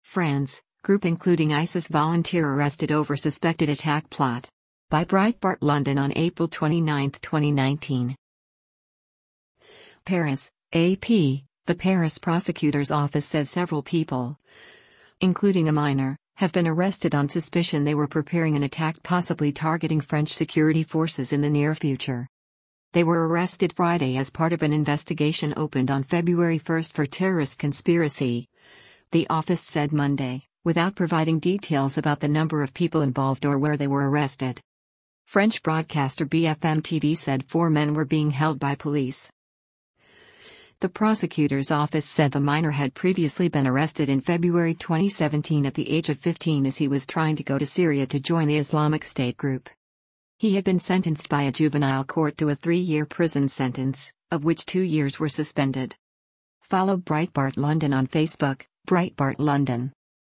France, group including ISIS volunteer arrested over suspected attack plot. By Breitbart London on April 29, 2019. Paris, AP, the Paris prosecutor's office says several people, including a minor, have been arrested on suspicion they were preparing an attack possibly targeting French security forces in the near future. They were arrested Friday as part of an investigation opened on February 1 for terrorist conspiracy, the office said Monday, without providing details about the number of people involved or where they were arrested. French broadcaster BFM TV said 4 men were being held by police. The prosecutor's office said the minor had previously been arrested in February 2017 at the age of 15 as he was trying to go to Syria to join the Islamic State group. He had been sentenced by a juvenile court to a 3-year prison sentence, of which 2 years were suspended. Follow Breitbart London on Facebook, Breitbart London.